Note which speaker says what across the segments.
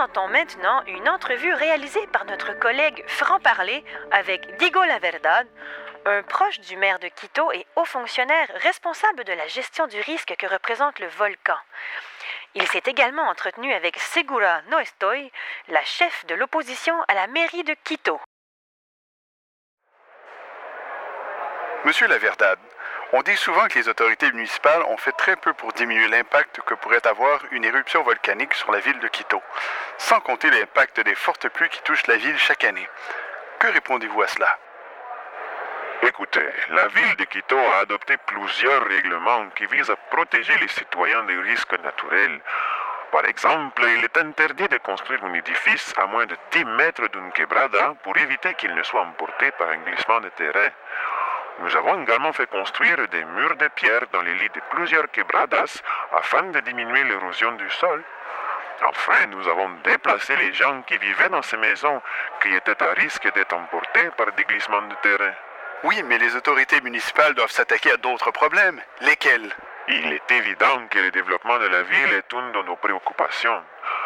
Speaker 1: présentons maintenant une entrevue réalisée par notre collègue franc-parler avec Diego La Verdad, un proche du maire de Quito et haut fonctionnaire responsable de la gestion du risque que représente le volcan. Il s'est également entretenu avec Segura No Estoy, la chef de l'opposition à la mairie de Quito.
Speaker 2: Monsieur La Verdad, on dit souvent que les autorités municipales ont fait très peu pour diminuer l'impact que pourrait avoir une éruption volcanique sur la ville de Quito, sans compter l'impact des fortes pluies qui touchent la ville chaque année. Que répondez-vous à cela?
Speaker 3: Écoutez, la ville de Quito a adopté plusieurs règlements qui visent à protéger les citoyens des risques naturels. Par exemple, il est interdit de construire un édifice à moins de 10 mètres d'une quebrada pour éviter qu'il ne soit emporté par un glissement de terrain. Nous avons également fait construire des murs de pierre dans les lits de plusieurs quebradas afin de diminuer l'érosion du sol. Enfin, nous avons déplacé les gens qui vivaient dans ces maisons qui étaient à risque d'être emportés par des glissements de terrain.
Speaker 2: Oui, mais les autorités municipales doivent s'attaquer à d'autres problèmes. Lesquels?
Speaker 3: Il est évident que le développement de la ville est une de nos préoccupations.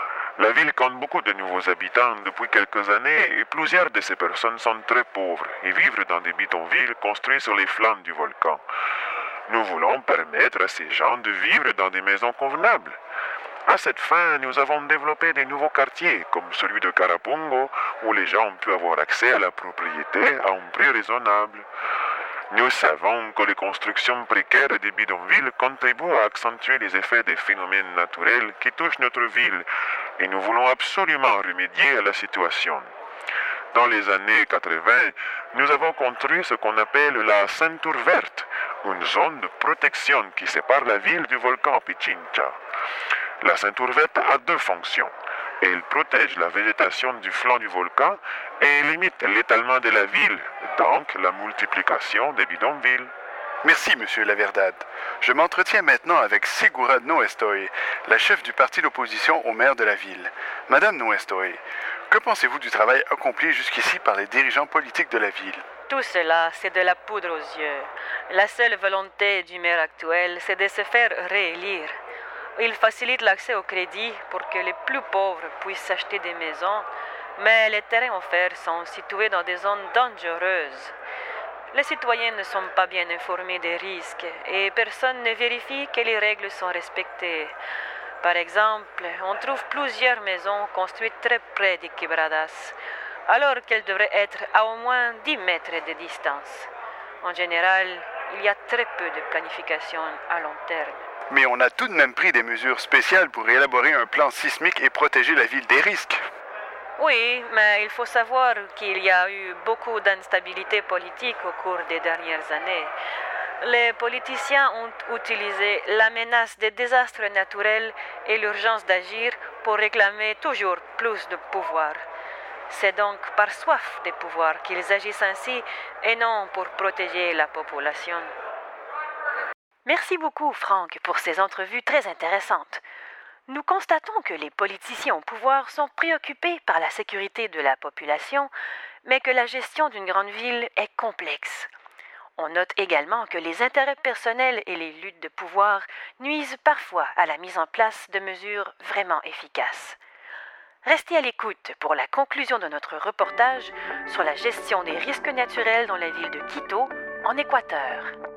Speaker 3: La ville compte beaucoup de nouveaux habitants depuis quelques années et plusieurs de ces personnes sont très pauvres et vivent dans des bidonvilles construits sur les flancs du volcan. Nous voulons permettre à ces gens de vivre dans des maisons convenables. À cette fin, nous avons développé des nouveaux quartiers, comme celui de Carapungo, où les gens ont pu avoir accès à la propriété à un prix raisonnable. Nous savons que les constructions précaires des bidonvilles contribuent à accentuer les effets des phénomènes naturels qui touchent notre ville, et nous voulons absolument remédier à la situation. Dans les années 80, nous avons construit ce qu'on appelle la ceinture verte, une zone de protection qui sépare la ville du volcan Pichincha. La ceinture verte a deux fonctions. Elle protège la végétation du flanc du volcan et limite l'étalement de la ville, donc la multiplication des bidonvilles.
Speaker 2: Merci, Monsieur La Verdad. Je m'entretiens maintenant avec Segura No Estoy, la chef du parti d'opposition au maire de la ville. Madame No Estoy, que pensez-vous du travail accompli jusqu'ici par les dirigeants politiques de la ville?
Speaker 1: Tout cela, c'est de la poudre aux yeux. La seule volonté du maire actuel, c'est de se faire réélire. Il facilite l'accès au crédit pour que les plus pauvres puissent acheter des maisons, mais les terrains offerts sont situés dans des zones dangereuses. Les citoyens ne sont pas bien informés des risques et personne ne vérifie que les règles sont respectées. Par exemple, on trouve plusieurs maisons construites très près des quebradas, alors qu'elles devraient être à au moins 10 mètres de distance. En général, il y a très peu de planification à long terme.
Speaker 2: Mais on a tout de même pris des mesures spéciales pour élaborer un plan sismique et protéger la ville des risques.
Speaker 1: Oui, mais il faut savoir qu'il y a eu beaucoup d'instabilité politique au cours des dernières années. Les politiciens ont utilisé la menace des désastres naturels et l'urgence d'agir pour réclamer toujours plus de pouvoir. C'est donc par soif de pouvoir qu'ils agissent ainsi et non pour protéger la population. Merci beaucoup, Franck, pour ces entrevues très intéressantes. Nous constatons que les politiciens au pouvoir sont préoccupés par la sécurité de la population, mais que la gestion d'une grande ville est complexe. On note également que les intérêts personnels et les luttes de pouvoir nuisent parfois à la mise en place de mesures vraiment efficaces. Restez à l'écoute pour la conclusion de notre reportage sur la gestion des risques naturels dans la ville de Quito, en Équateur.